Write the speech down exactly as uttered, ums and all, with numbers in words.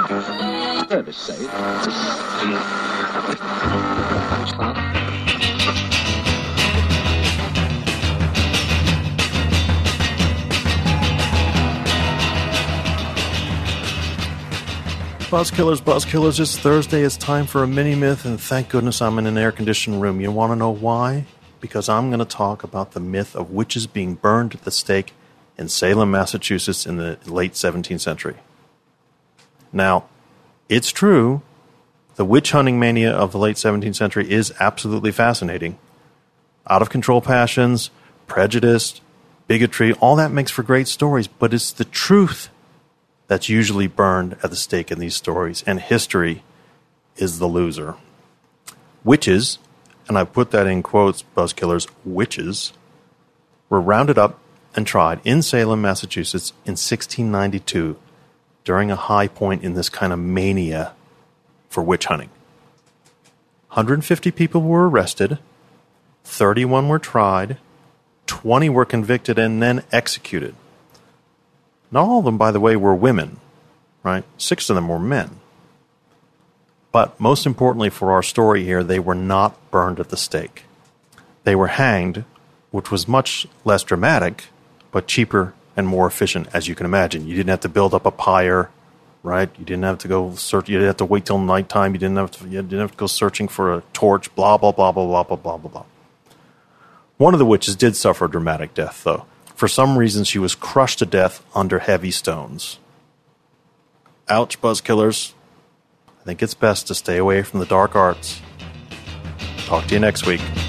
Buzzkillers, Buzzkillers, it's Thursday, it's time for a mini-myth, and thank goodness I'm in an air-conditioned room. You want to know why? Because I'm going to talk about the myth of witches being burned at the stake in Salem, Massachusetts in the late seventeenth century. Now, it's true, the witch-hunting mania of the late seventeenth century is absolutely fascinating. Out-of-control passions, prejudice, bigotry, all that makes for great stories, but it's the truth that's usually burned at the stake in these stories, and history is the loser. Witches, and I put that in quotes, Buzzkillers, witches, were rounded up and tried in Salem, Massachusetts in sixteen ninety-two during a high point in this kind of mania for witch hunting. one hundred fifty people were arrested, thirty-one were tried, twenty were convicted and then executed. Not all of them, by the way, were women, right? Six of them were men. But most importantly for our story here, they were not burned at the stake. They were hanged, which was much less dramatic, but cheaper and more efficient, as you can imagine. You didn't have to build up a pyre, right? You didn't have to go search. You didn't have to wait till nighttime. You didn't have to. You didn't have to go searching for a torch. Blah blah blah blah blah blah blah blah blah. One of the witches did suffer a dramatic death, though. For some reason, she was crushed to death under heavy stones. Ouch, Buzzkillers. I think it's best to stay away from the dark arts. Talk to you next week.